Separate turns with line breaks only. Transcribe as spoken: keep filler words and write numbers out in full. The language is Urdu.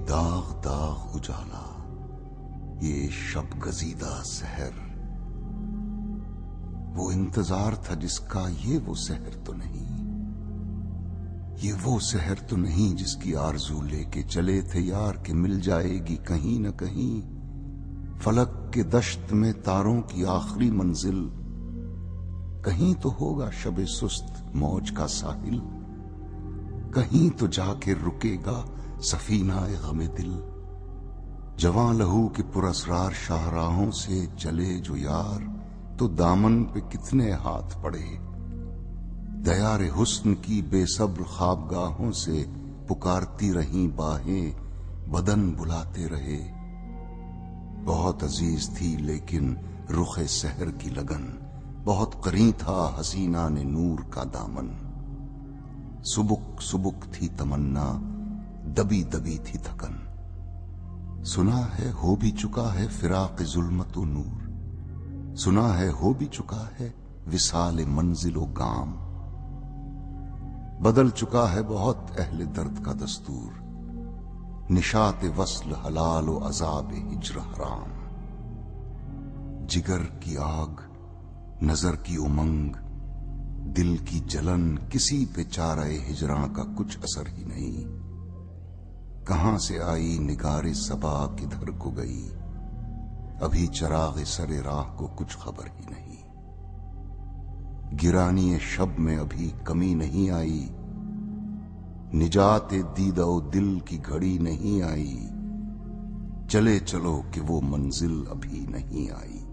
داغ داغ اجالا، یہ شب گزیدہ سحر، وہ انتظار تھا جس کا یہ وہ سحر تو نہیں، یہ وہ سحر تو نہیں جس کی آرزو لے کے چلے تھے یار کہ مل جائے گی کہیں نہ کہیں، فلک کے دشت میں تاروں کی آخری منزل، کہیں تو ہوگا شب سست موج کا ساحل، کہیں تو جا کے رکے گا سفینہ غم دل، جواں لہو کے پراسرار شاہراہوں سے چلے جو یار، تو دامن پہ کتنے ہاتھ پڑے، دیار حسن کی بے صبر خوابگاہوں سے پکارتی رہیں باہیں، بدن بلاتے رہے، بہت عزیز تھی لیکن رخ سحر کی لگن، بہت قریب تھا حسینہ نے نور کا دامن، سبک سبک تھی تمنا، دبی دبی تھی تھکن، سنا ہے ہو بھی چکا ہے فراق ظلمت و نور، سنا ہے ہو بھی چکا ہے وصال منزل و گام، بدل چکا ہے بہت اہل درد کا دستور، نشاط وصل حلال و عذاب ہجر حرام، جگر کی آگ، نظر کی امنگ، دل کی جلن، کسی پہ چارہ ہجراں کا کچھ اثر ہی نہیں، کہاں سے آئی نگار صبا کدھر کو گئی، ابھی چراغ سر راہ کو کچھ خبر ہی نہیں، گرانی شب میں ابھی کمی نہیں آئی، نجات دیدہ و دل کی گھڑی نہیں آئی، چلے چلو کہ وہ منزل ابھی نہیں آئی۔